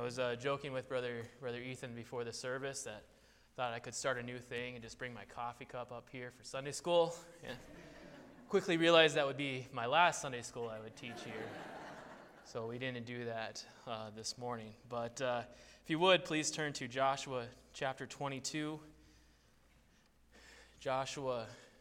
was joking with Brother Ethan before the service that thought I could start a new thing and just bring my coffee cup up here for Sunday school. And quickly realized that would be my last Sunday school I would teach here. So we didn't do that this morning. But if you would, please turn to Joshua chapter 22. Joshua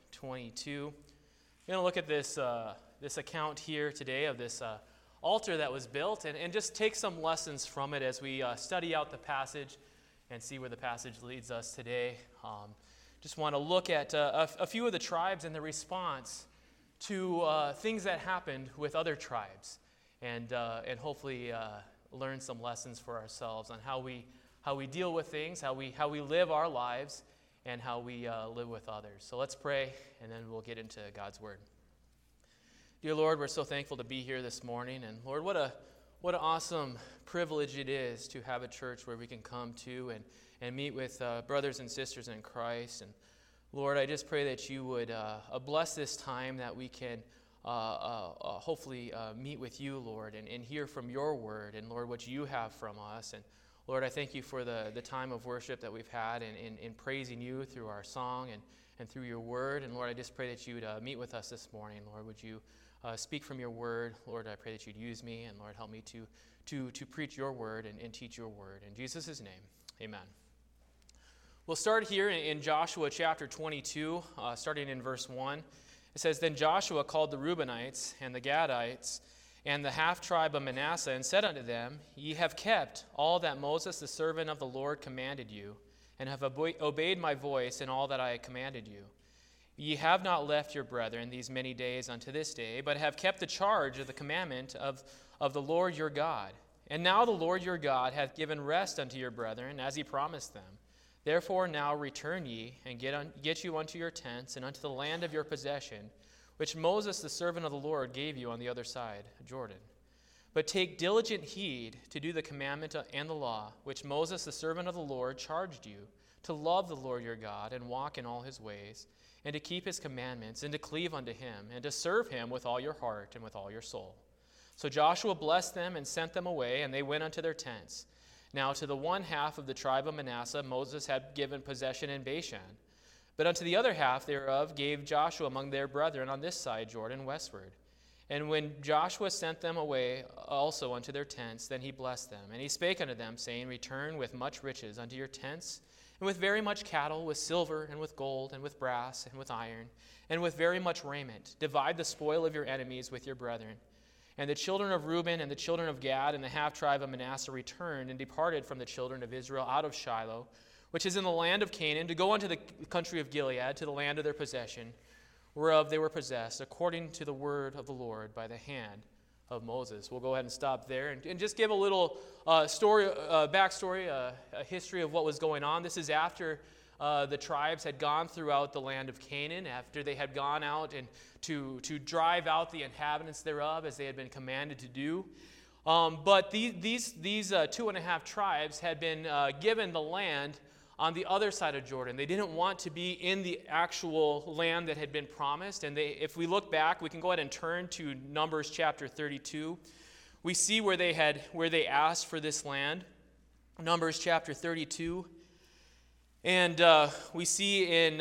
22. We're going to look at this account here today of this altar that was built and just take some lessons from it as we study out the passage and see where the passage leads us today. Just want to look at a few of the tribes and the response to things that happened with other tribes, and hopefully learn some lessons for ourselves on how we deal with things, how we live our lives, and how we live with others. So let's pray, and then we'll get into God's Word. Dear Lord, we're so thankful to be here this morning, and Lord, what an awesome privilege it is to have a church where we can come to and meet with brothers and sisters in Christ. And Lord, I just pray that you would bless this time that we can hopefully meet with you, Lord, and hear from your word, and Lord, what you have from us. And Lord, I thank you for the time of worship that we've had in praising you through our song and through your word. And Lord, I just pray that you would meet with us this morning. Lord, would you speak from your word? Lord, I pray that you'd use me, and Lord, help me to preach your word and teach your word. In Jesus' name, amen. We'll start here in Joshua chapter 22, starting in verse 1. It says, "Then Joshua called the Reubenites and the Gadites and the half-tribe of Manasseh, and said unto them, Ye have kept all that Moses the servant of the Lord commanded you, and have obeyed my voice in all that I commanded you. Ye have not left your brethren these many days unto this day, but have kept the charge of the commandment of the Lord your God. And now the Lord your God hath given rest unto your brethren, as he promised them. Therefore now return ye, and get you unto your tents, and unto the land of your possession, which Moses the servant of the Lord gave you on the other side of Jordan. But take diligent heed to do the commandment and the law, which Moses the servant of the Lord charged you, to love the Lord your God, and walk in all his ways, and to keep his commandments, and to cleave unto him, and to serve him with all your heart and with all your soul. So Joshua blessed them and sent them away, and they went unto their tents. Now to the one half of the tribe of Manasseh Moses had given possession in Bashan, but unto the other half thereof gave Joshua among their brethren on this side Jordan westward. And when Joshua sent them away also unto their tents, then he blessed them. And he spake unto them, saying, Return with much riches unto your tents, and with very much cattle, with silver, and with gold, and with brass, and with iron, and with very much raiment. Divide the spoil of your enemies with your brethren. And the children of Reuben and the children of Gad and the half-tribe of Manasseh returned and departed from the children of Israel out of Shiloh, which is in the land of Canaan, to go unto the country of Gilead, to the land of their possession, whereof they were possessed, according to the word of the Lord by the hand of Moses." We'll go ahead and stop there and just give a little backstory, a history of what was going on. This is after the tribes had gone throughout the land of Canaan, after they had gone out and to drive out the inhabitants thereof, as they had been commanded to do. But these 2.5 tribes had been given the land on the other side of Jordan. They didn't want to be in the actual land that had been promised. And if we look back, we can go ahead and turn to Numbers chapter 32. We see where they asked for this land. Numbers chapter 32. And we see in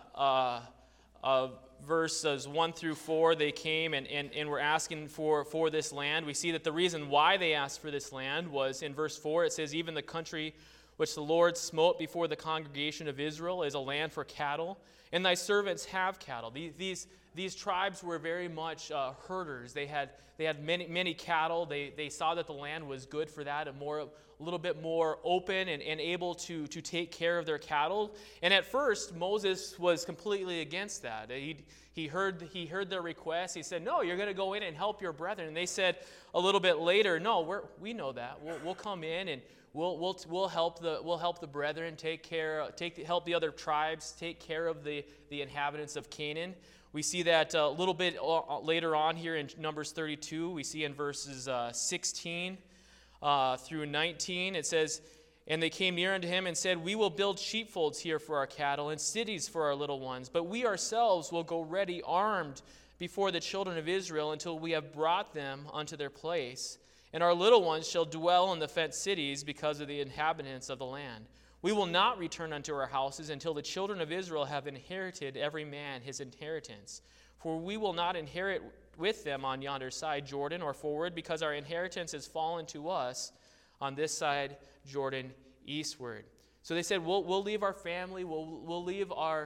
verses 1 through 4, they came and were asking for this land. We see that the reason why they asked for this land was in verse 4. It says, "Even the country which the Lord smote before the congregation of Israel is a land for cattle, and thy servants have cattle." These tribes were very much herders. They had many cattle. They saw that the land was good for that, a little bit more open and able to take care of their cattle. And at first, Moses was completely against that. He heard their request. He said, "No, you're going to go in and help your brethren." And they said a little bit later, "No, we know that. We'll come in and we'll help the brethren help the other tribes take care of the inhabitants of Canaan." We see that a little bit later on here in Numbers 32. We see in verses 16 through 19. It says, "And they came near unto him and said, We will build sheepfolds here for our cattle and cities for our little ones, but we ourselves will go ready armed before the children of Israel until we have brought them unto their place. and our little ones shall dwell in the fenced cities because of the inhabitants of the land. We will not return unto our houses until the children of Israel have inherited every man his inheritance. For we will not inherit with them on yonder side Jordan or forward, because our inheritance is fallen to us on this side Jordan eastward. So they said, we'll leave our family, we'll leave our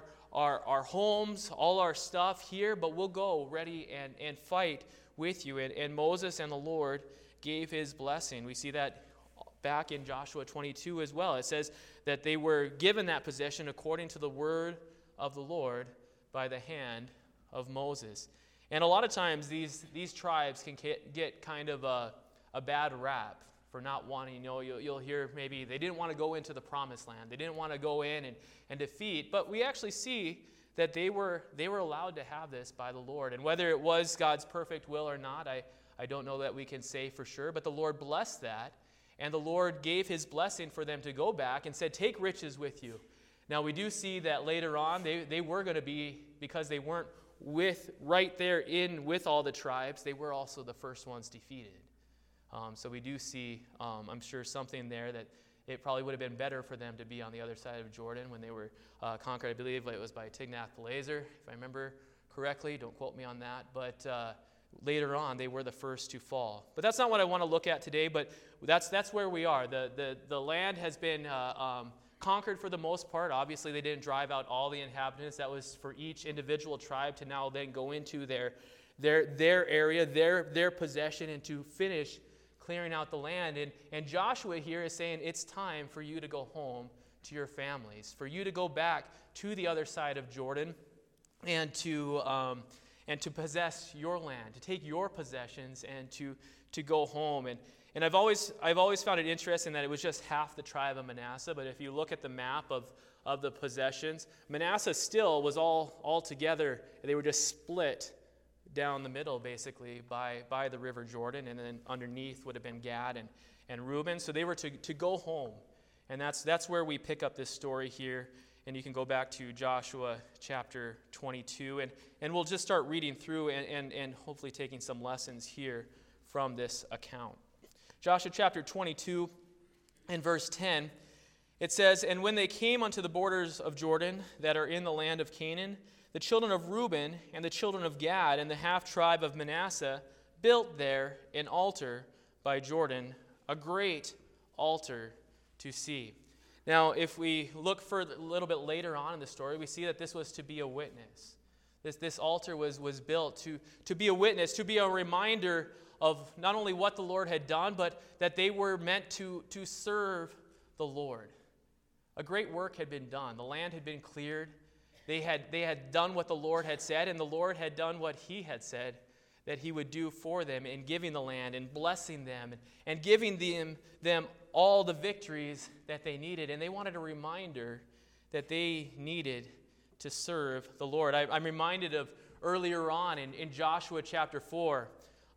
homes, all our stuff here, but we'll go ready and fight with you. And Moses and the Lord gave his blessing. We see that back in Joshua 22 as well. It says that they were given that possession according to the word of the Lord by the hand of Moses. And a lot of times these tribes can get kind of a bad rap for not wanting. You'll hear maybe they didn't want to go into the promised land. They didn't want to go in and defeat. But we actually see that they were allowed to have this by the Lord. And whether it was God's perfect will or not, I don't know that we can say for sure. But the Lord blessed that. And the Lord gave his blessing for them to go back and said, take riches with you. Now we do see that later on they were going to be, because they weren't right there with all the tribes, they were also the first ones defeated. So we do see, I'm sure, something there that it probably would have been better for them to be on the other side of Jordan when they were conquered. I believe it was by Tiglath-Pileser, if I remember correctly. Don't quote me on that. But later on, they were the first to fall. But that's not what I want to look at today, but that's where we are. The land has been conquered for the most part. Obviously, they didn't drive out all the inhabitants. That was for each individual tribe to now then go into their area, their possession, and to finish clearing out the land. And Joshua here is saying it's time for you to go home to your families, for you to go back to the other side of Jordan and to possess your land, to take your possessions and to go home. And I've always found it interesting that it was just half the tribe of Manasseh, but if you look at the map of the possessions, Manasseh still was all together. They were just split down the middle, basically, by the river Jordan, and then underneath would have been Gad and Reuben. So they were to go home. And that's where we pick up this story here. And you can go back to Joshua chapter 22, and we'll just start reading through and hopefully taking some lessons here from this account. Joshua chapter 22 and verse 10, it says, "And when they came unto the borders of Jordan that are in the land of Canaan, the children of Reuben and the children of Gad and the half-tribe of Manasseh built there an altar by Jordan, a great altar to see." Now, if we look for a little bit later on in the story, we see that this was to be a witness. This altar was built to be a witness, to be a reminder of not only what the Lord had done, but that they were meant to serve the Lord. A great work had been done. The land had been cleared. They had done what the Lord had said, and the Lord had done what he had said that he would do for them in giving the land and blessing them and giving them all the victories that they needed. And they wanted a reminder that they needed to serve the Lord. I'm reminded of earlier on in Joshua chapter 4.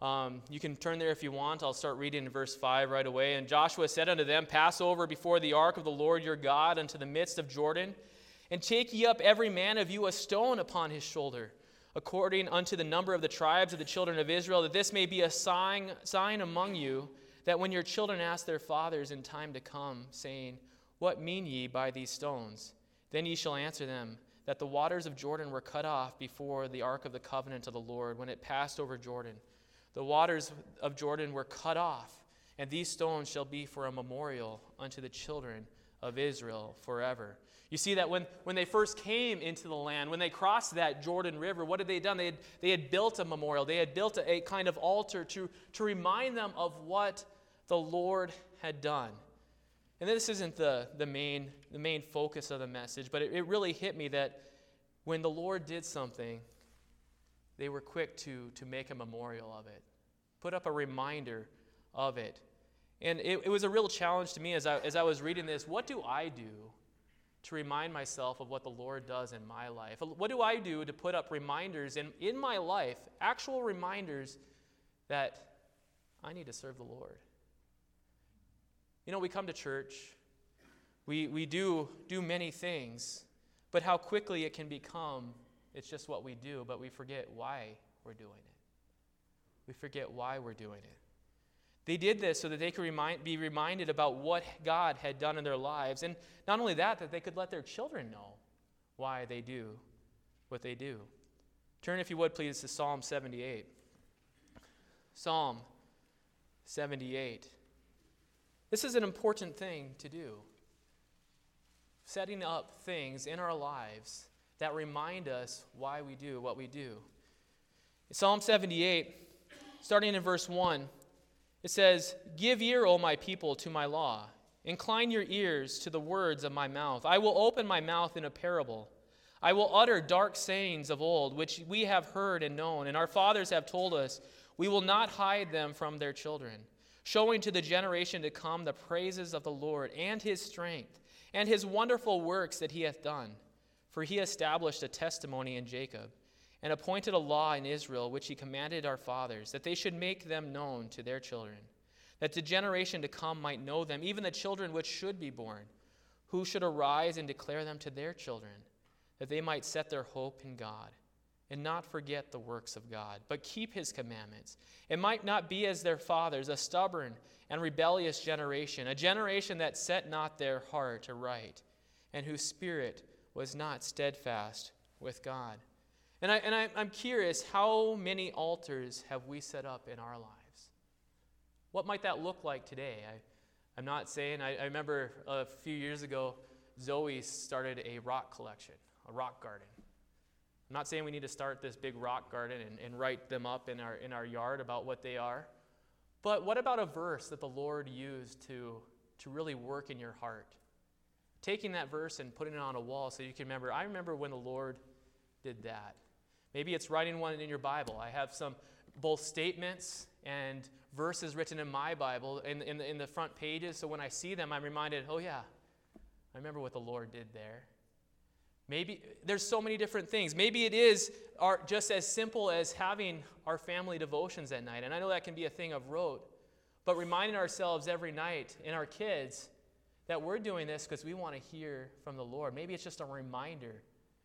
You can turn there if you want. I'll start reading in verse 5 right away. "And Joshua said unto them, Pass over before the ark of the Lord your God unto the midst of Jordan, and take ye up every man of you a stone upon his shoulder, according unto the number of the tribes of the children of Israel, that this may be a sign among you, that when your children ask their fathers in time to come, saying, What mean ye by these stones? Then ye shall answer them, that the waters of Jordan were cut off before the ark of the covenant of the Lord, when it passed over Jordan. The waters of Jordan were cut off, and these stones shall be for a memorial unto the children of Israel forever." You see that when they first came into the land, when they crossed that Jordan River, what had they done? They had built a memorial. They had built a kind of altar to remind them of what the Lord had done. And this isn't the main focus of the message, but it really hit me that when the Lord did something, they were quick to make a memorial of it, put up a reminder of it. And it was a real challenge to me as I was reading this. What do I do to remind myself of what the Lord does in my life? What do I do to put up reminders in my life, actual reminders that I need to serve the Lord? We come to church, we do many things, but how quickly it can become, it's just what we do, but we forget why we're doing it. We forget why we're doing it. They did this so that they could be reminded about what God had done in their lives. And not only that they could let their children know why they do what they do. Turn, if you would, please, to Psalm 78. Psalm 78. This is an important thing to do. Setting up things in our lives that remind us why we do what we do. In Psalm 78, starting in verse 1, it says, "Give ear, O my people, to my law. Incline your ears to the words of my mouth. I will open my mouth in a parable. I will utter dark sayings of old, which we have heard and known, and our fathers have told us. We will not hide them from their children, showing to the generation to come the praises of the Lord and his strength, and his wonderful works that he hath done. For he established a testimony in Jacob, and appointed a law in Israel, which he commanded our fathers, that they should make them known to their children, that the generation to come might know them, even the children which should be born, who should arise and declare them to their children, that they might set their hope in God, and not forget the works of God, but keep his commandments. It might not be as their fathers, a stubborn and rebellious generation, a generation that set not their heart aright, and whose spirit was not steadfast with God." And I'm curious, how many altars have we set up in our lives? What might that look like today? I'm not saying, I remember a few years ago, Zoe started a rock collection, a rock garden. I'm not saying we need to start this big rock garden and write them up in our yard about what they are. But what about a verse that the Lord used to really work in your heart? Taking that verse and putting it on a wall so you can remember, I remember when the Lord did that. Maybe it's writing one in your Bible. I have some both statements and verses written in my Bible in the front pages, so when I see them, I'm reminded, oh yeah, I remember what the Lord did there. Maybe there's so many different things. Maybe it is just as simple as having our family devotions at night. And I know that can be a thing of rote, but reminding ourselves every night and our kids that we're doing this because we want to hear from the Lord. Maybe it's just a reminder.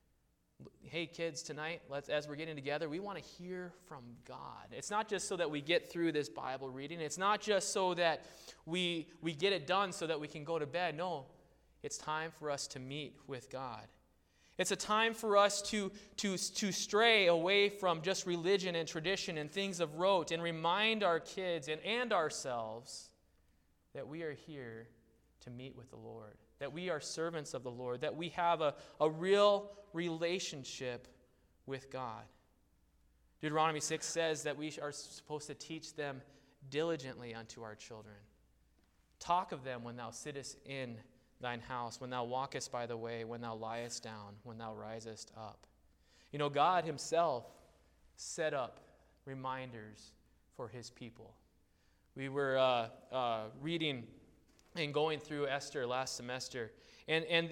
Hey kids, tonight, as we're getting together, we want to hear from God. It's not just so that we get through this Bible reading. It's not just so that we get it done so that we can go to bed. No, it's time for us to meet with God. It's a time for us to stray away from just religion and tradition and things of rote and remind our kids and ourselves that we are here to meet with the Lord, that we are servants of the Lord, that we have a real relationship with God. Deuteronomy 6 says that we are supposed to teach them diligently unto our children. Talk of them when thou sittest in thine house, when thou walkest by the way, when thou liest down, when thou risest up. You know, God himself set up reminders for his people. We were reading and going through Esther last semester, and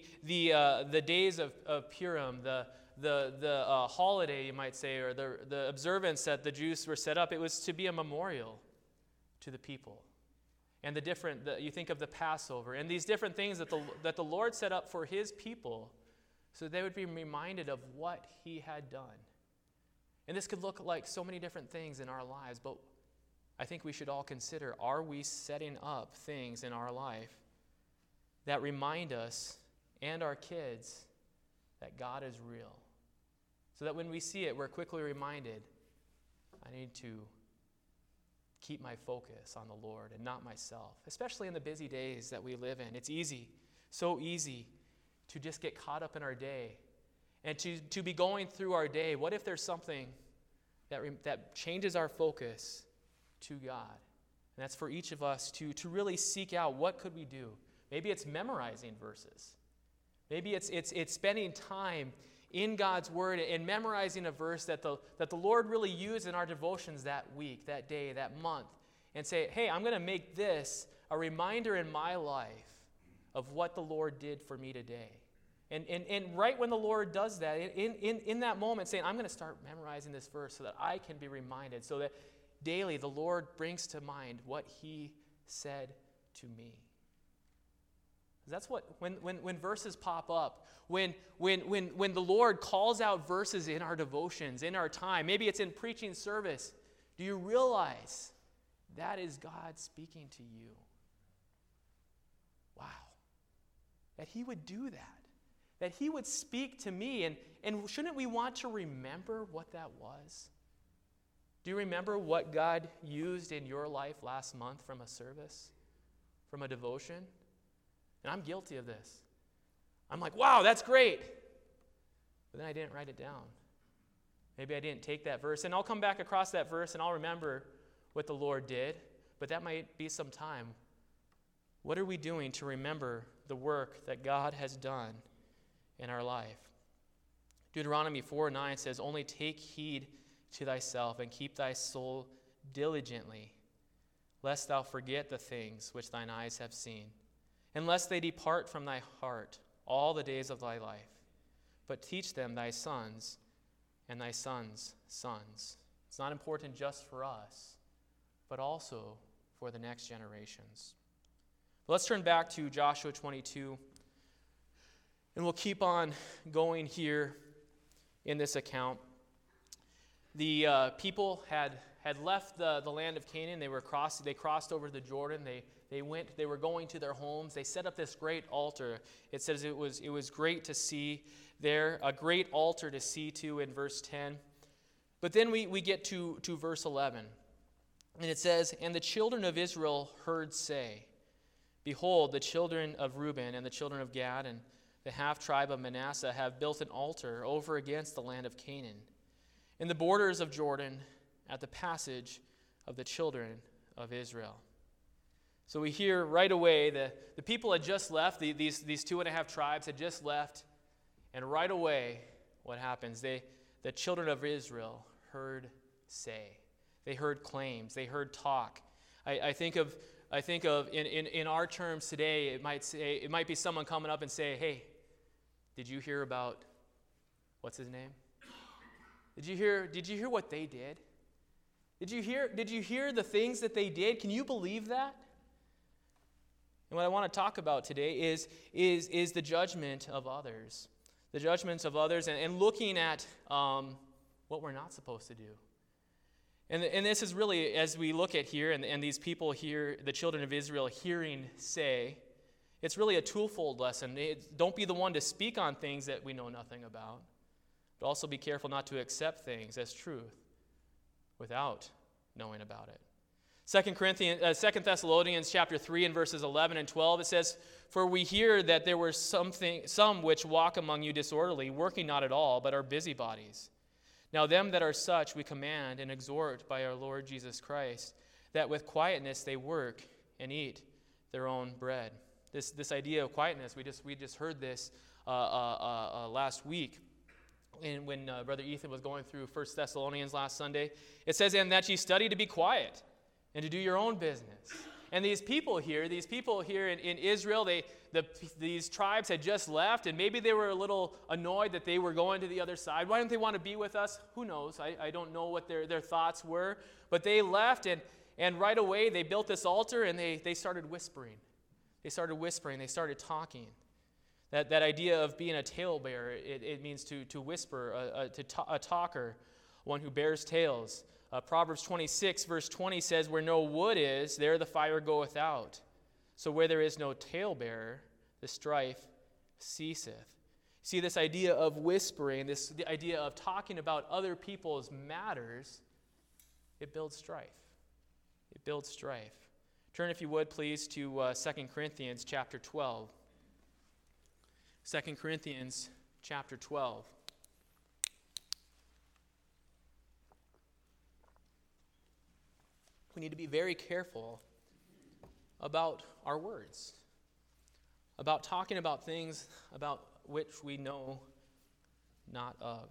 the days of Purim, the holiday, you might say, or the observance that the Jews were set up, it was to be a memorial to the people. And you think of the Passover, and these different things that the Lord set up for his people so they would be reminded of what he had done. And this could look like so many different things in our lives, but I think we should all consider, are we setting up things in our life that remind us and our kids that God is real? So that when we see it, we're quickly reminded, I need to keep my focus on the Lord and not myself, especially in the busy days that we live in. It's easy, so easy to just get caught up in our day and to be going through our day. What if there's something that changes our focus to God? And that's for each of us to really seek out, what could we do? Maybe it's memorizing verses. Maybe it's spending time in God's Word and memorizing a verse that the Lord really used in our devotions that week, that day, that month, and say, hey, I'm going to make this a reminder in my life of what the Lord did for me today. And right when the Lord does that, in that moment, saying, I'm going to start memorizing this verse so that I can be reminded, so that daily the Lord brings to mind what he said to me. That's what, when verses pop up, when the Lord calls out verses in our devotions, in our time, maybe it's in preaching service, do you realize that is God speaking to you. Wow. That he would do that. That he would speak to me. And shouldn't we want to remember what that was? Do you remember what God used in your life last month from a service? From a devotion? And I'm guilty of this. I'm like, wow, that's great. But then I didn't write it down. Maybe I didn't take that verse. And I'll come back across that verse and I'll remember what the Lord did. But that might be some time. What are we doing to remember the work that God has done in our life? Deuteronomy 4:9 says, only take heed to thyself and keep thy soul diligently, lest thou forget the things which thine eyes have seen, and lest they depart from thy heart all the days of thy life. But teach them thy sons and thy sons' sons. It's not important just for us, but also for the next generations. Let's turn back to Joshua 22, and we'll keep on going here in this account. The people had left the land of Canaan. They crossed over the Jordan. They were going to their homes. They set up this great altar. It says it was great to see there, a great altar to see to in verse 10. But then we get to verse 11. And it says, and the children of Israel heard say, behold, the children of Reuben and the children of Gad and the half-tribe of Manasseh have built an altar over against the land of Canaan, in the borders of Jordan, at the passage of the children of Israel. So we hear right away the people had just left, these 2.5 tribes had just left, and right away, what happens? The children of Israel heard say. They heard claims. They heard talk. I think of in our terms today, it might be someone coming up and say, hey, did you hear about, what's his name? Did you hear what they did? Did you hear the things that they did? Can you believe that? And what I want to talk about today is the judgment of others. The judgments of others and looking at what we're not supposed to do. And this is really, as we look at here, and these people here, the children of Israel hearing say, it's really a twofold lesson. Don't be the one to speak on things that we know nothing about, but also be careful not to accept things as truth without knowing about it. 2 Thessalonians chapter 3 and verses 11 and 12, it says, for we hear that there were some which walk among you disorderly, working not at all, but are busybodies. Now them that are such we command and exhort by our Lord Jesus Christ, that with quietness they work and eat their own bread. This idea of quietness, we just heard this last week. And when Brother Ethan was going through 1 Thessalonians last Sunday, it says, and that ye study to be quiet and to do your own business. And these people here in Israel, these tribes had just left, and maybe they were a little annoyed that they were going to the other side. Why didn't they want to be with us? Who knows? I don't know what their thoughts were. But they left, and right away they built this altar, and they started whispering. They started talking. That idea of being a talebearer, it means to whisper, a talker, one who bears tales. Proverbs 26, verse 20 says, where no wood is, there the fire goeth out. So where there is no talebearer, the strife ceaseth. See, this idea of whispering, the idea of talking about other people's matters, it builds strife. It builds strife. Turn, if you would, please, to 2 Corinthians chapter 12. 2 Corinthians chapter 12. We need to be very careful about our words, about talking about things about which we know not of.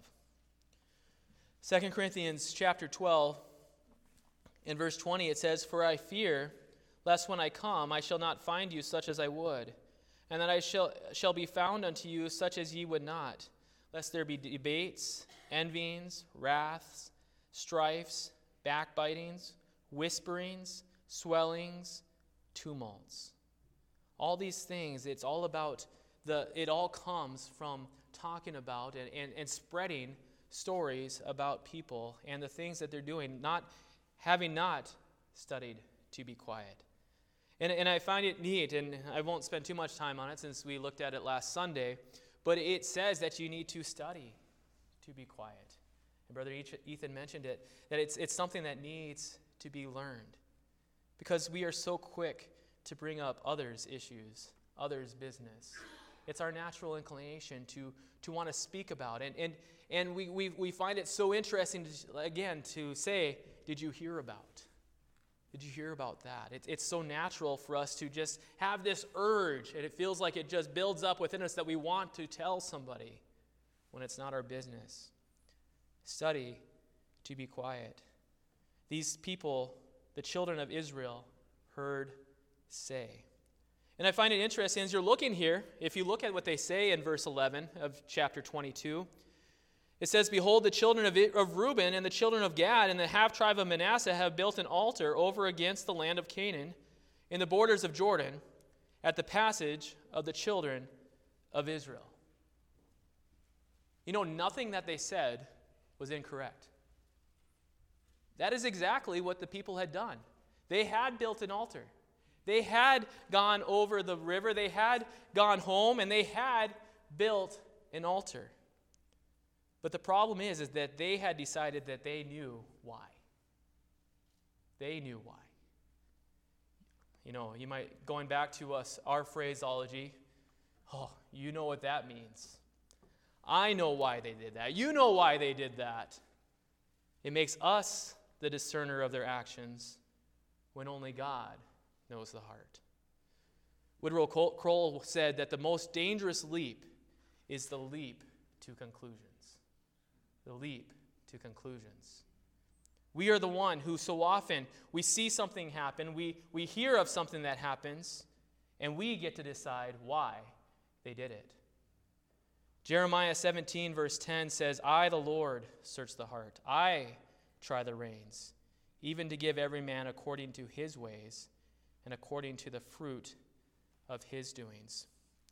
2 Corinthians chapter 12, in verse 20, it says, for I fear, lest when I come, I shall not find you such as I would, and that I shall be found unto you such as ye would not, lest there be debates, envyings, wraths, strifes, backbitings, whisperings, swellings, tumults. All these things, it's all about it all comes from talking about and spreading stories about people and the things that they're doing, having not studied to be quiet. And I find it neat, and I won't spend too much time on it since we looked at it last Sunday, but it says that you need to study to be quiet. And Brother Ethan mentioned it, that it's something that needs to be learned. Because we are so quick to bring up others' issues, others' business. It's our natural inclination to want to speak about it. And we find it so interesting, to say, did you hear about? Did you hear about that? It's so natural for us to just have this urge, and it feels like it just builds up within us that we want to tell somebody when it's not our business. Study to be quiet. These people, the children of Israel, heard say. And I find it interesting as you're looking here, if you look at what they say in verse 11 of chapter 22, it says, "Behold, the children of Reuben and the children of Gad and the half-tribe of Manasseh have built an altar over against the land of Canaan in the borders of Jordan at the passage of the children of Israel." You know, nothing that they said was incorrect. That is exactly what the people had done. They had built an altar. They had gone over the river. They had gone home, and they had built an altar. But the problem is that they had decided that they knew why. They knew why. You know, you might, going back to our phraseology, oh, you know what that means. I know why they did that. You know why they did that. It makes us the discerner of their actions when only God knows the heart. Woodrow Kroll said that the most dangerous leap is the leap to conclusions. The leap to conclusions. We are the one who so often we see something happen, we hear of something that happens, and we get to decide why they did it. Jeremiah 17 verse 10 says, "I, the Lord, search the heart. I try the reins, even to give every man according to his ways and according to the fruit of his doings."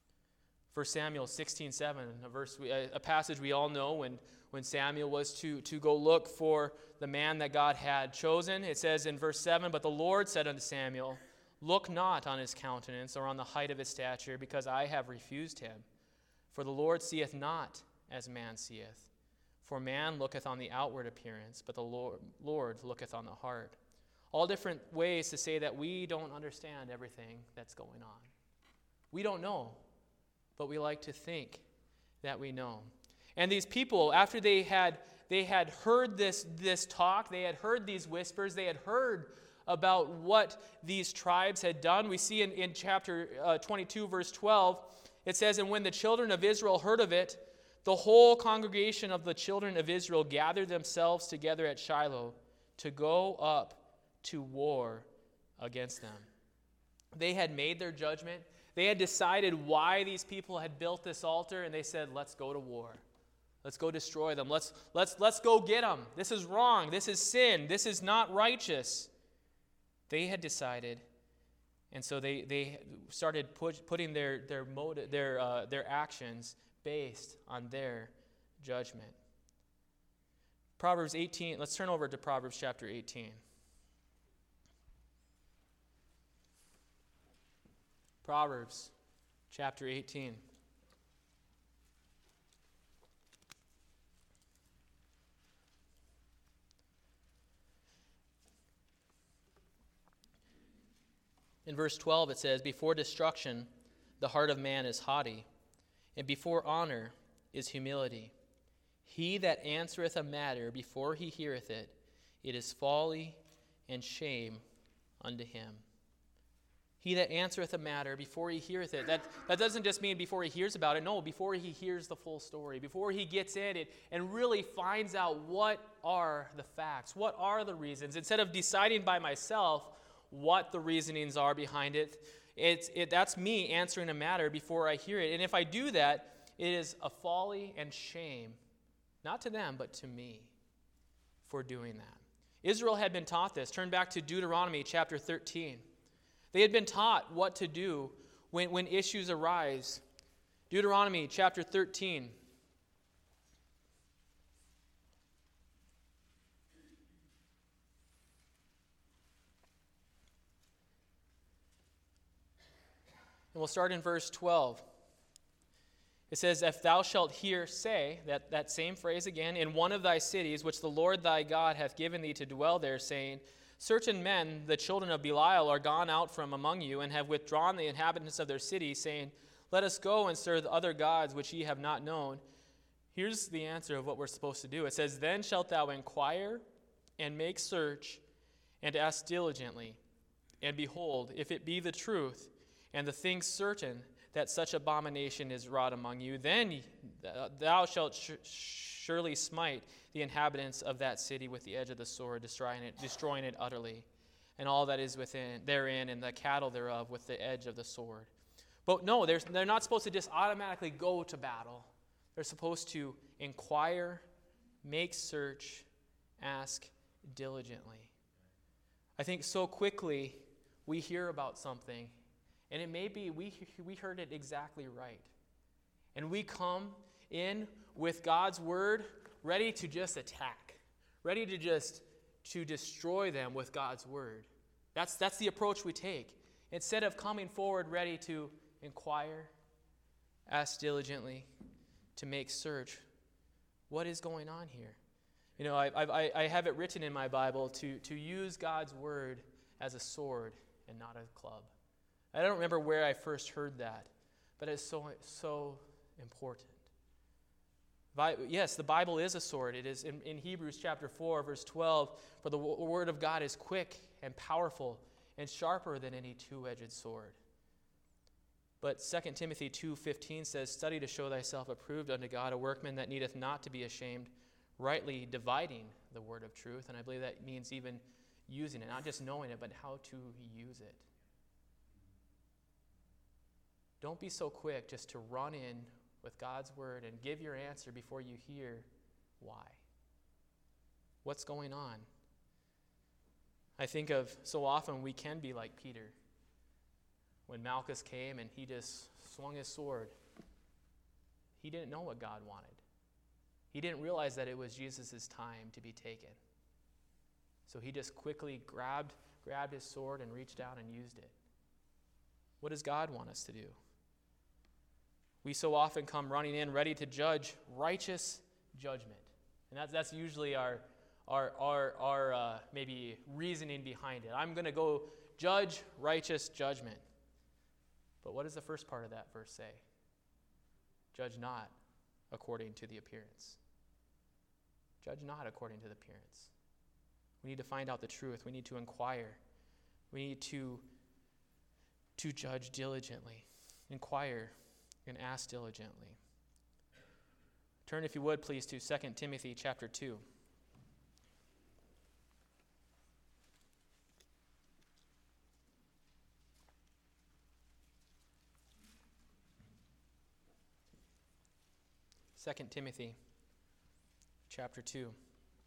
1 Samuel 16:7, a passage we all know when Samuel was to go look for the man that God had chosen. It says in verse 7, "But the Lord said unto Samuel, Look not on his countenance or on the height of his stature, because I have refused him. For the Lord seeth not as man seeth. For man looketh on the outward appearance, but the Lord looketh on the heart." All different ways to say that we don't understand everything that's going on. We don't know, but we like to think that we know. And these people, after they had heard this talk, they had heard these whispers, they had heard about what these tribes had done. We see in chapter 22, verse 12, it says, "And when the children of Israel heard of it, the whole congregation of the children of Israel gathered themselves together at Shiloh to go up to war against them." They had made their judgment. They had decided why these people had built this altar, and they said, "Let's go to war. Let's go destroy them. Let's go get them. This is wrong. This is sin. This is not righteous." They had decided, and so they started putting their actions based on their judgment. Proverbs 18. Let's turn over to Proverbs chapter 18. Proverbs chapter 18. In verse 12 it says, "Before destruction the heart of man is haughty, and before honor is humility. He that answereth a matter before he heareth it, it is folly and shame unto him." He that answereth a matter before he heareth it. That doesn't just mean before he hears about it. No, before he hears the full story. Before he gets in it and really finds out what are the facts. What are the reasons. Instead of deciding by myself what the reasonings are behind it, that's me answering a matter before I hear it. And if I do that, it is a folly and shame, not to them, but to me for doing that. Israel had been taught this. Turn back to Deuteronomy chapter 13. They had been taught what to do when issues arise. Deuteronomy chapter 13. And we'll start in verse 12. It says, "If thou shalt hear say," that same phrase again, "in one of thy cities, which the Lord thy God hath given thee to dwell there, saying, Certain men, the children of Belial, are gone out from among you, and have withdrawn the inhabitants of their cities, saying, Let us go and serve other gods which ye have not known." Here's the answer of what we're supposed to do. It says, "Then shalt thou inquire and make search and ask diligently. And behold, if it be the truth, and the thing certain that such abomination is wrought among you, then thou shalt surely smite the inhabitants of that city with the edge of the sword, destroying it utterly, and all that is within therein, and the cattle thereof with the edge of the sword." But no, they're not supposed to just automatically go to battle. They're supposed to inquire, make search, ask diligently. I think so quickly we hear about something, and it may be we heard it exactly right. And we come in with God's word ready to just attack, ready to destroy them with God's word. That's the approach we take. Instead of coming forward ready to inquire, ask diligently, to make search, what is going on here? You know, I have it written in my Bible to use God's word as a sword and not a club. I don't remember where I first heard that, but it's so important. Yes, the Bible is a sword. It is in Hebrews chapter 4, verse 12, "For the word of God is quick and powerful and sharper than any two-edged sword." But 2 Timothy 2:15 says, "Study to show thyself approved unto God, a workman that needeth not to be ashamed, rightly dividing the word of truth." And I believe that means even using it, not just knowing it, but how to use it. Don't be so quick just to run in with God's word and give your answer before you hear why. What's going on? I think of so often we can be like Peter. When Malchus came and he just swung his sword, he didn't know what God wanted. He didn't realize that it was Jesus' time to be taken. So he just quickly grabbed his sword and reached out and used it. What does God want us to do? We so often come running in ready to judge righteous judgment. And that's usually our maybe reasoning behind it. I'm going to go judge righteous judgment. But what does the first part of that verse say? Judge not according to the appearance. Judge not according to the appearance. We need to find out the truth. We need to inquire. We need to judge diligently. Inquire and ask diligently. Turn, if you would, please, to 2 Timothy chapter 2. Second Timothy chapter 2.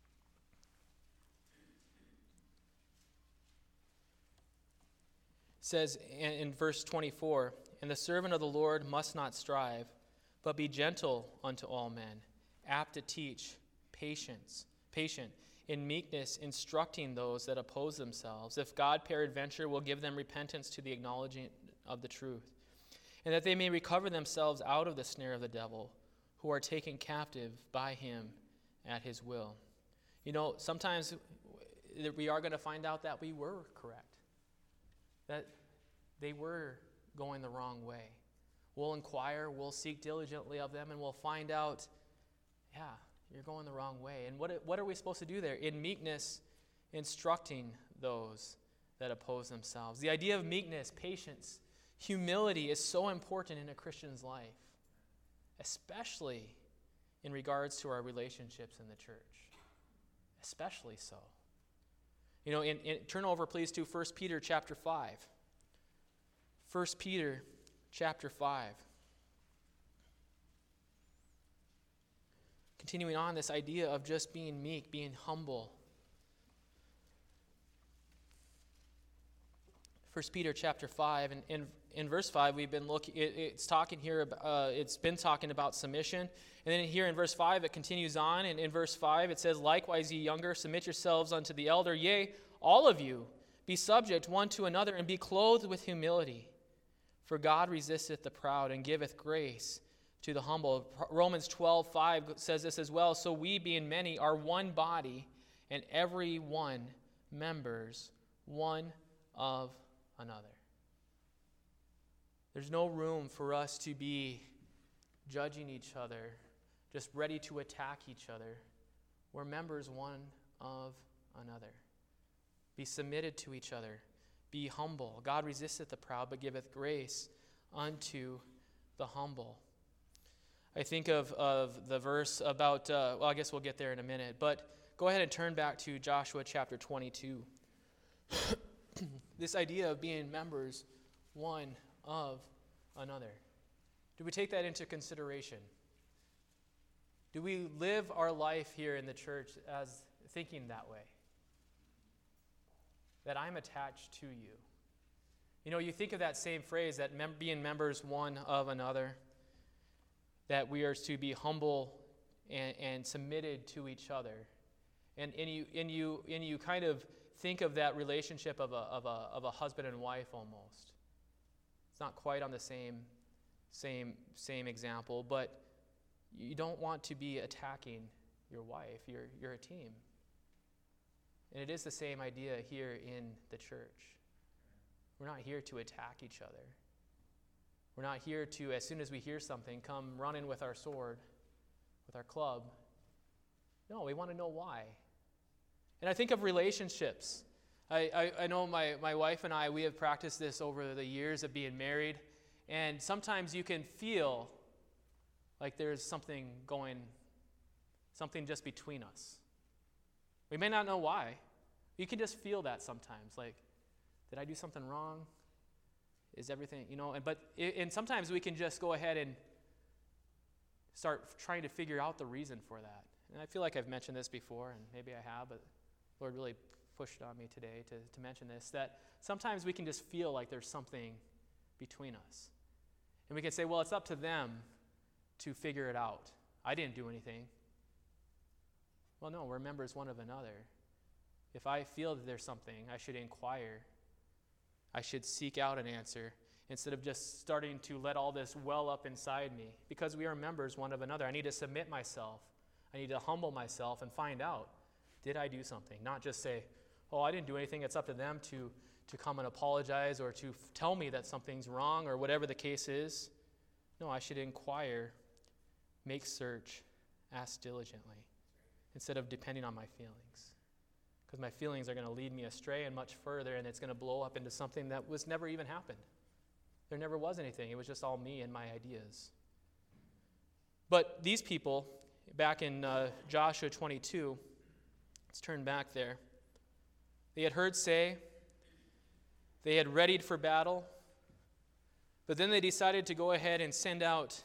It says in verse 24, "And the servant of the Lord must not strive, but be gentle unto all men, apt to teach, patient, in meekness, instructing those that oppose themselves, if God peradventure will give them repentance to the acknowledging of the truth, and that they may recover themselves out of the snare of the devil, who are taken captive by him at his will." You know, sometimes we are going to find out that we were correct, that they were going the wrong way. We'll inquire, we'll seek diligently of them, and we'll find out, yeah, you're going the wrong way. And what are we supposed to do there? In meekness, instructing those that oppose themselves. The idea of meekness, patience, humility is so important in a Christian's life, especially in regards to our relationships in the church. Especially so. You know, turn over, please, to 1 Peter chapter 5. 1 Peter chapter 5. Continuing on this idea of just being meek, being humble. 1 Peter chapter 5, and in verse 5, we've been looking. It's talking here. It's been talking about submission, and then here in verse 5, it continues on. And in verse 5, it says, "Likewise, ye younger, submit yourselves unto the elder. Yea, all of you, be subject one to another, and be clothed with humility. For God resisteth the proud and giveth grace to the humble. Romans 12:5 says this as well. So we, being many, are one body, and every one members one of another. There's no room for us to be judging each other, just ready to attack each other. We're members one of another. Be submitted to each other. Be humble. God resisteth the proud, but giveth grace unto the humble. I think of the verse about, I guess we'll get there in a minute, but go ahead and turn back to Joshua chapter 22. This idea of being members one of another. Do we take that into consideration? Do we live our life here in the church as thinking that way? That I'm attached to you. You know, you think of that same phrase, that being members one of another, that we are to be humble and submitted to each other. And you kind of think of that relationship of a husband and wife almost. It's not quite on the same example, but you don't want to be attacking your wife. You're a team. And it is the same idea here in the church. We're not here to attack each other. We're not here to, as soon as we hear something, come running with our sword, with our club. No, we want to know why. And I think of relationships. I know my wife and I, we have practiced this over the years of being married, and sometimes you can feel like there's something just between us. We may not know why. You can just feel that sometimes, like, did I do something wrong? Is everything, and sometimes we can just go ahead and start trying to figure out the reason for that. And I feel like I've mentioned this before, and maybe I have, but the Lord really pushed on me today to mention this, that sometimes we can just feel like there's something between us. And we can say, well, it's up to them to figure it out. I didn't do anything. Well, no, we're members one of another. If I feel that there's something, I should inquire. I should seek out an answer instead of just starting to let all this well up inside me. Because we are members one of another, I need to submit myself. I need to humble myself and find out, did I do something? Not just say, oh, I didn't do anything. It's up to them to come and apologize or to tell me that something's wrong or whatever the case is. No, I should inquire, make search, ask diligently, instead of depending on my feelings. Because my feelings are going to lead me astray and much further, and it's going to blow up into something that was never even happened. There never was anything. It was just all me and my ideas. But these people, back in Joshua 22, let's turn back there. They had heard say, they had readied for battle, but then they decided to go ahead and send out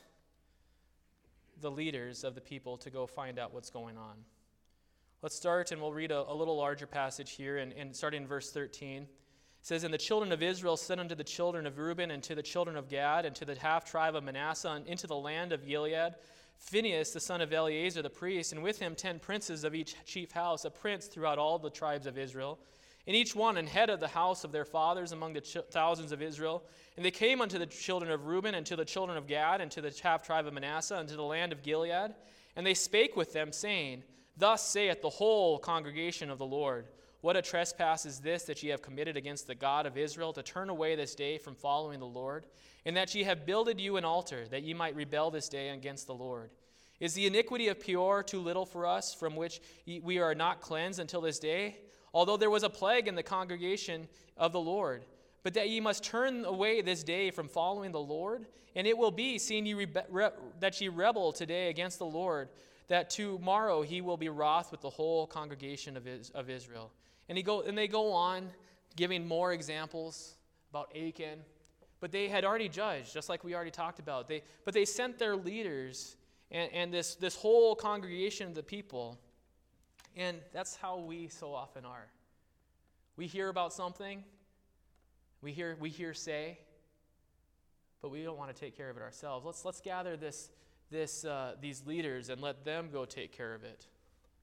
the leaders of the people to go find out what's going on. Let's start, and we'll read a little larger passage here, and starting in verse 13. It says, And the children of Israel sent unto the children of Reuben, and to the children of Gad, and to the half-tribe of Manasseh, and into the land of Gilead, Phinehas the son of Eleazar the priest, and with him 10 princes of each chief house, a prince throughout all the tribes of Israel, and each one an head of the house of their fathers among the thousands of Israel. And they came unto the children of Reuben, and to the children of Gad, and to the half-tribe of Manasseh, and to the land of Gilead, and they spake with them, saying, Thus saith the whole congregation of the Lord, What a trespass is this that ye have committed against the God of Israel, to turn away this day from following the Lord, and that ye have builded you an altar, that ye might rebel this day against the Lord. Is the iniquity of Peor too little for us, from which we are not cleansed until this day? Although there was a plague in the congregation of the Lord, but that ye must turn away this day from following the Lord? And it will be, seeing that ye rebel today against the Lord, that tomorrow he will be wroth with the whole congregation of Israel. And they go on giving more examples about Achan. But they had already judged, just like we already talked about. But they sent their leaders and this whole congregation of the people. And that's how we so often are. We hear about something, we hear say, but we don't want to take care of it ourselves. Let's gather these leaders and let them go take care of it.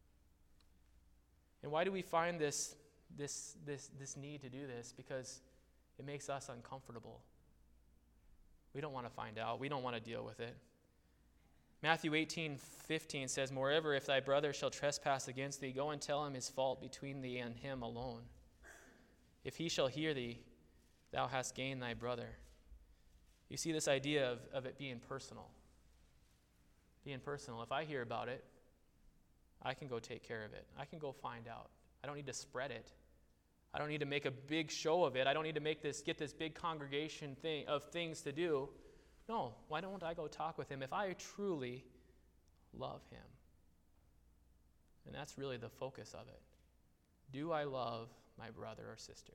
And why do we find this need to do this? Because it makes us uncomfortable. We don't want to find out. We don't want to deal with it. Matthew 18:15 says, "Moreover, if thy brother shall trespass against thee, go and tell him his fault between thee and him alone. If he shall hear thee, thou hast gained thy brother." You see this idea of it being personal. Being personal. If I hear about it, I can go take care of it. I can go find out. I don't need to spread it. I don't need to make a big show of it. I don't need to get this big congregation of things to do. No, why don't I go talk with him if I truly love him? And that's really the focus of it. Do I love my brother or sister?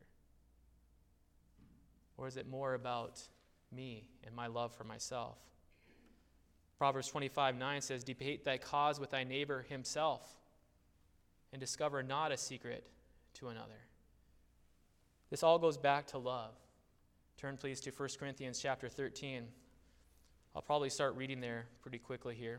Or is it more about me and my love for myself? Proverbs 25:9 says, "Debate thy cause with thy neighbor himself, and discover not a secret to another." This all goes back to love. Turn please to 1 Corinthians chapter 13. I'll probably start reading there pretty quickly here.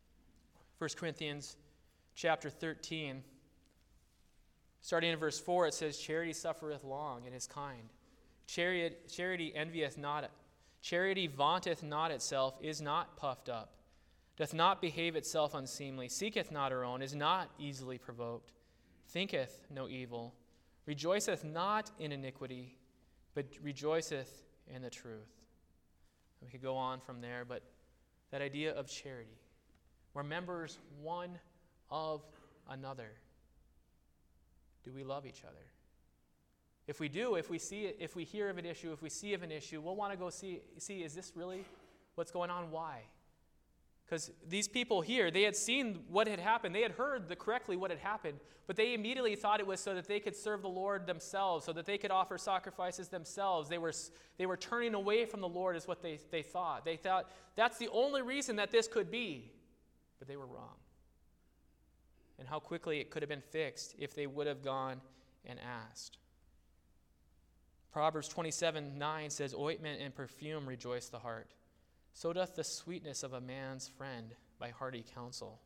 1 Corinthians chapter 13, starting in verse 4, it says, "Charity suffereth long and is kind. Charity envieth not. Charity vaunteth not itself, is not puffed up, doth not behave itself unseemly, seeketh not her own, is not easily provoked, thinketh no evil, rejoiceth not in iniquity, but rejoiceth in the truth." We could go on from there, but that idea of charity. We're members one of another. Do we love each other? If we do, if we see it, if we hear of an issue, if we see of an issue, we'll want to go see, is this really what's going on? Why? Because these people here, they had seen what had happened. They had heard correctly what had happened, but they immediately thought it was so that they could serve the Lord themselves, so that they could offer sacrifices themselves. They were turning away from the Lord is what they thought. They thought that's the only reason that this could be, but they were wrong. And how quickly it could have been fixed if they would have gone and asked. Proverbs 27:9 says, "Ointment and perfume rejoice the heart. So doth the sweetness of a man's friend by hearty counsel."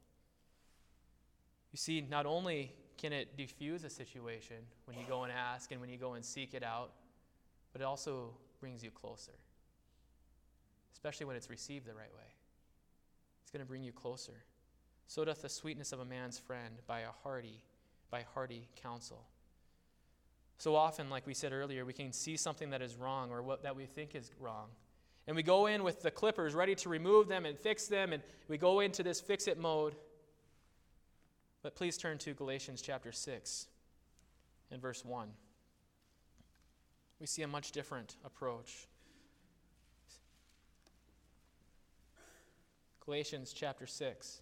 You see, not only can it diffuse a situation when you go and ask and when you go and seek it out, but it also brings you closer, especially when it's received the right way. It's going to bring you closer. So doth the sweetness of a man's friend by hearty counsel. So often, like we said earlier, we can see something that is wrong or that we think is wrong. And we go in with the clippers ready to remove them and fix them, and we go into this fix-it mode. But please turn to Galatians chapter 6 and verse 1. We see a much different approach. Galatians chapter 6.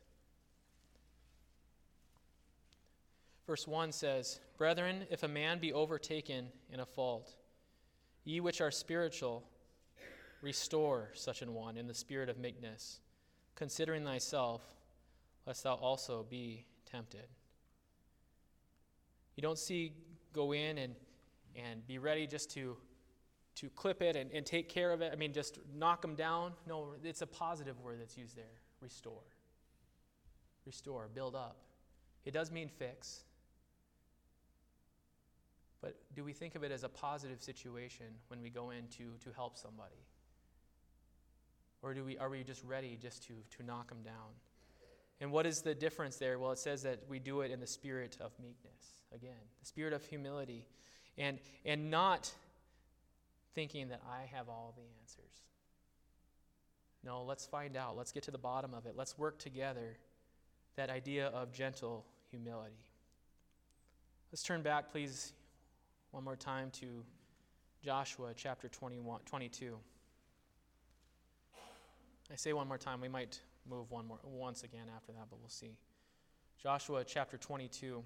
Verse 1 says, "Brethren, if a man be overtaken in a fault, ye which are spiritual, restore such an one in the spirit of meekness, considering thyself, lest thou also be tempted." You don't see go in and be ready just to clip it and take care of it. I mean, just knock them down. No, it's a positive word that's used there. Restore. Restore, build up. It does mean fix. But do we think of it as a positive situation when we go in to help somebody? Or are we just ready just to knock them down? And what is the difference there? Well, it says that we do it in the spirit of meekness. Again, the spirit of humility. And not thinking that I have all the answers. No, let's find out. Let's get to the bottom of it. Let's work together. That idea of gentle humility. Let's turn back, please, one more time to Joshua chapter 22. I say one more time. We might move once again after that, but we'll see. Joshua chapter 22.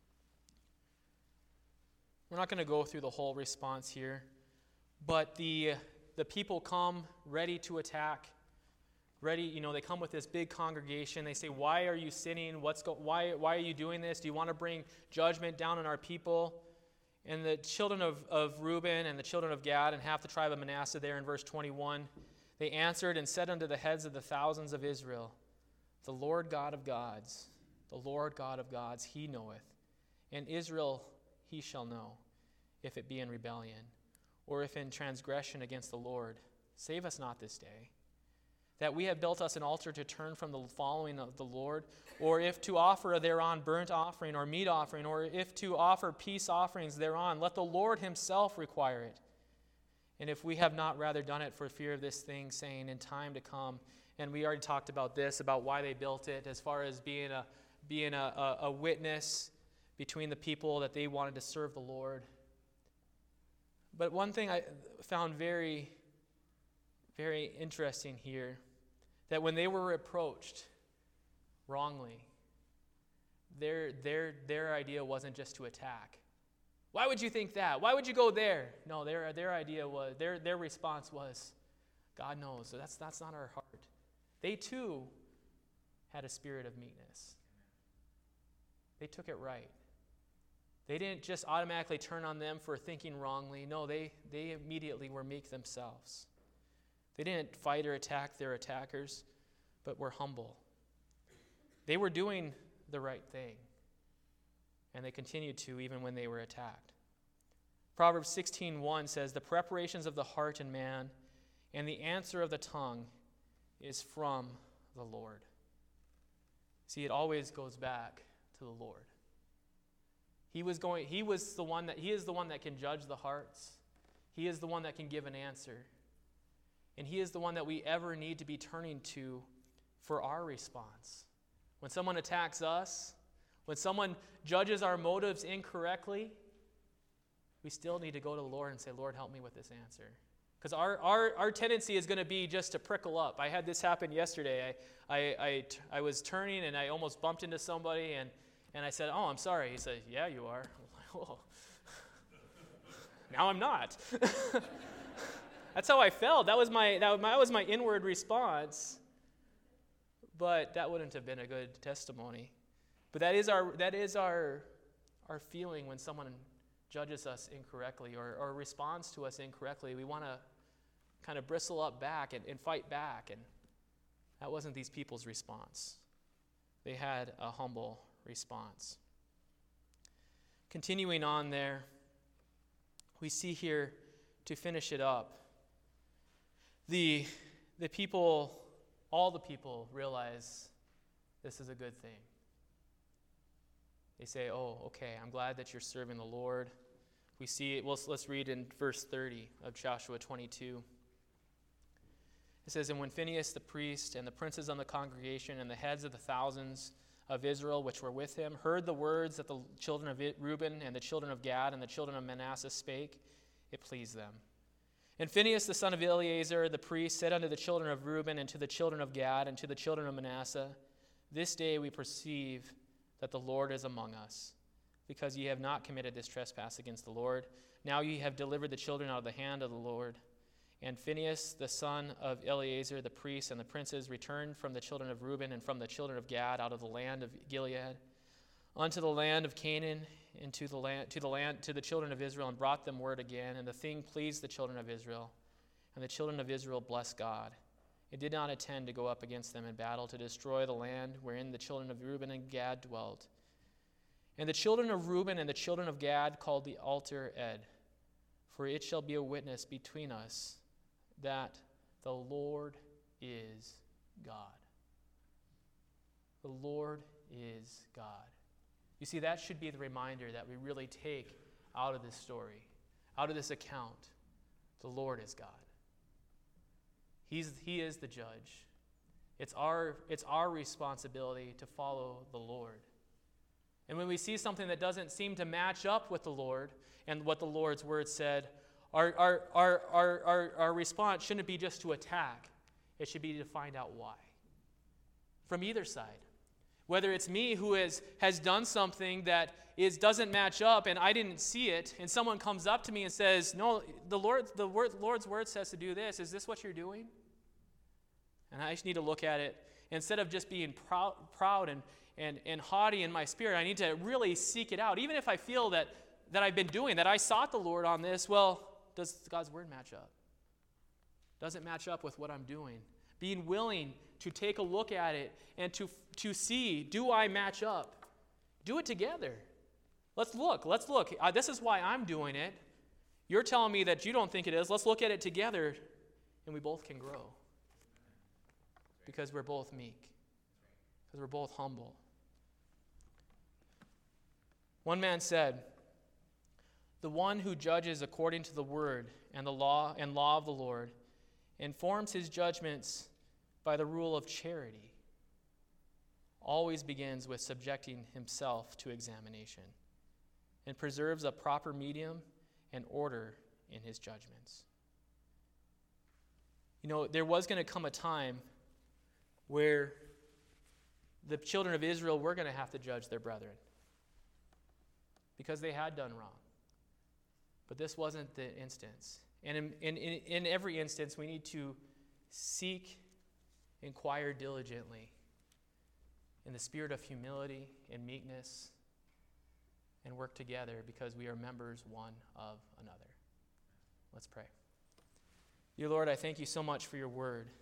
We're not going to go through the whole response here, but the people come ready to attack. Ready, they come with this big congregation. They say, "Why are you sinning? Why are you doing this? Do you want to bring judgment down on our people?" And the children of Reuben and the children of Gad and half the tribe of Manasseh there in verse 21, they answered and said unto the heads of the thousands of Israel, "The Lord God of gods, he knoweth, and Israel he shall know, if it be in rebellion, or if in transgression against the Lord, Save us not this day, that we have built us an altar to turn from the following of the Lord, or if to offer thereon burnt offering or meat offering, or if to offer peace offerings thereon, let the Lord himself require it. And if we have not rather done it for fear of this thing, saying, in time to come, and we already talked about this, about why they built it, as far as being a witness between the people that they wanted to serve the Lord. But one thing I found very, very interesting here, that when they were approached wrongly, their idea wasn't just to attack. Why would you think that? Why would you go there? No, their idea was, their response was, God knows, so that's not our heart. They too had a spirit of meekness. They took it right. They didn't just automatically turn on them for thinking wrongly. No, they immediately were meek themselves. They didn't fight or attack their attackers, but were humble. They were doing the right thing, and they continued to even when they were attacked. Proverbs 16:1 says, the preparations of the heart in man and the answer of the tongue is from the Lord. See, it always goes back to the Lord. He is the one that can judge the hearts. He is the one that can give an answer. And he is the one that we ever need to be turning to for our response. When someone attacks us, when someone judges our motives incorrectly, we still need to go to the Lord and say, Lord, help me with this answer. Because our tendency is going to be just to prickle up. I had this happen yesterday. I was turning and I almost bumped into somebody and I said, oh, I'm sorry. He said, yeah, you are. I'm like, oh. Now I'm not. That's how I felt. That was my inward response. But that wouldn't have been a good testimony. But that is our feeling when someone judges us incorrectly or responds to us incorrectly. We want to kind of bristle up back and fight back. And that wasn't these people's response. They had a humble response. Continuing on there, we see here, to finish it up, the people, all the people realize this is a good thing. They say, oh, okay, I'm glad that you're serving the Lord. We see it, let's read in verse 30 of Joshua 22. It says, and when Phinehas the priest and the princes of the congregation and the heads of the thousands of Israel which were with him heard the words that the children of Reuben and the children of Gad and the children of Manasseh spake, it pleased them. And Phinehas the son of Eleazar the priest said unto the children of Reuben and to the children of Gad and to the children of Manasseh, this day we perceive that the Lord is among us, because ye have not committed this trespass against the Lord. Now ye have delivered the children out of the hand of the Lord. And Phinehas the son of Eleazar the priest and the princes returned from the children of Reuben and from the children of Gad out of the land of Gilead unto the land of Canaan and to the children of Israel, and brought them word again. And the thing pleased the children of Israel. And the children of Israel blessed God. It did not intend to go up against them in battle to destroy the land wherein the children of Reuben and Gad dwelt. And the children of Reuben and the children of Gad called the altar Ed, for it shall be a witness between us that the Lord is God. The Lord is God. You see, that should be the reminder that we really take out of this story, out of this account. The Lord is God. He is the judge. It's our responsibility to follow the Lord. And when we see something that doesn't seem to match up with the Lord and what the Lord's word said, our response shouldn't be just to attack. It should be to find out why. From either side. Whether it's me who has done something that doesn't match up and I didn't see it, and someone comes up to me and says, no, the Lord's word says to do this. Is this what you're doing? And I just need to look at it. Instead of just being proud and haughty in my spirit, I need to really seek it out. Even if I feel that I've been doing, that I sought the Lord on this, well, does God's word match up? Does it match up with what I'm doing? Being willing to take a look at it and to see, do I match up? Do it together. Let's look. This is why I'm doing it. You're telling me that you don't think it is. Let's look at it together and we both can grow. Because we're both meek. Because we're both humble. One man said, "The one who judges according to the word and the law of the Lord and forms his judgments by the rule of charity always begins with subjecting himself to examination and preserves a proper medium and order in his judgments." You know, there was going to come a time where the children of Israel were going to have to judge their brethren because they had done wrong. But this wasn't the instance. And in every instance, we need to seek, inquire diligently in the spirit of humility and meekness and work together because we are members one of another. Let's pray. Dear Lord, I thank you so much for your word.